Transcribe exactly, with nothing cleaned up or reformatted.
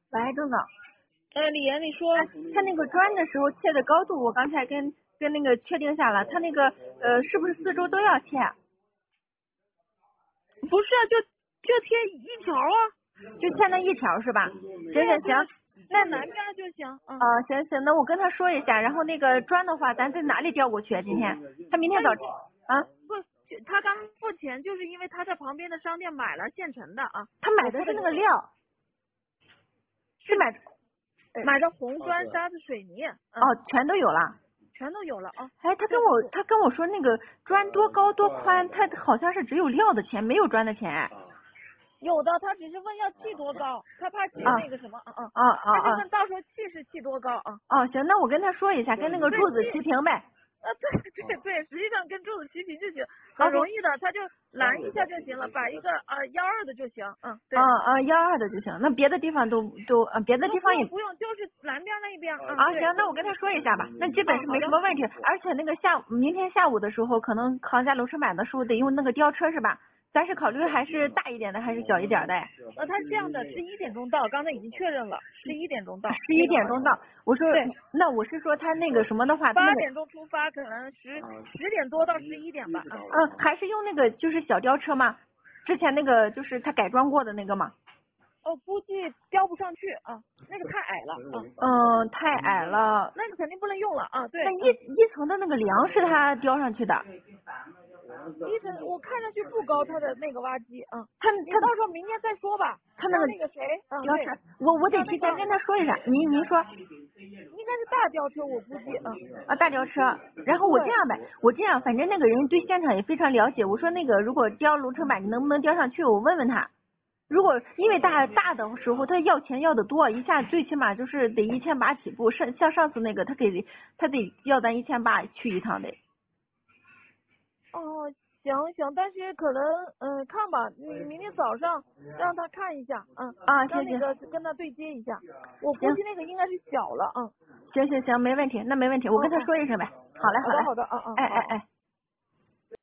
喂，郑总。 呃，李岩，你说。 哎，他那个砖的时候切的高度，我刚才跟跟那个确定下了，他那个呃是不是四周都要切？ 不是啊，就就贴一条啊。 就切那一条是吧？行行行，那南边就行。嗯。 啊、行行，那我跟他说一下，然后那个砖的话，咱在哪里调过去？今天他明天早啊？ 不，他刚付钱，就是因为他在旁边的商店买了现成的啊。 他买的是那个料，是买买的红砖、沙子、水泥。 哦，全都有了。 全都有了啊。 哎，他跟我他跟我说那个砖多高多宽，他好像是只有料的钱，没有砖的钱。 有的，他只是问要砌多高，他怕砌那个什么，嗯嗯。 啊啊啊！ 他就问到时候砌是砌多高啊？ 哦，行，那我跟他说一下，跟那个柱子齐平呗。 啊，对对对，实际上跟柱子齐平就行，很容易的，他就拦一下就行了，把一个呃幺二的就行，嗯，对。 啊啊，幺二的就行，那别的地方都都呃别的地方也不用，就是南边那一边。 啊，行，那我跟他说一下吧，那基本是没什么问题，而且那个下午明天下午的时候，可能扛家楼车买的时候得用那个吊车是吧？咱是考虑还是大一点的还是小一点的？ 呃，他是这样的，十一点钟到，刚才已经确认了，十一点钟到。 十一点钟到，我说对， 那我是说他那个什么的话， 八点钟出发，可能十十点多到十一点吧。 嗯，还是用那个就是小吊车吗？之前那个就是他改装过的那个吗？ 哦，估计吊不上去啊，那个太矮了啊。 嗯，太矮了， 那个肯定不能用了啊。对。 那一一层的那个梁是他吊上去的。 一层我看上去不高，他的那个挖机啊。 他他到时候明天再说吧。 他那个那个谁，嗯， 吊车，我我得提前跟他说一下。您您说。 应该是大吊车，我估计啊。 啊，大吊车。然后我这样呗，我这样，反正那个人对现场也非常了解。我说那个如果吊楼层板，你能不能吊上去？我问问他。如果因为大大的时候他要钱要的多，一下最起码就是得一千八起步。上像上次那个他给他得要咱一千八去一趟得。 哦，行行，但是可能嗯、呃、看吧，你明天早上让他看一下，嗯啊， 让那个跟他对接一下。我估计那个应该是小了，嗯。 行行行，没问题，那没问题，我跟他说一声呗。好嘞好嘞， 好的好的，嗯嗯， 哎哎哎。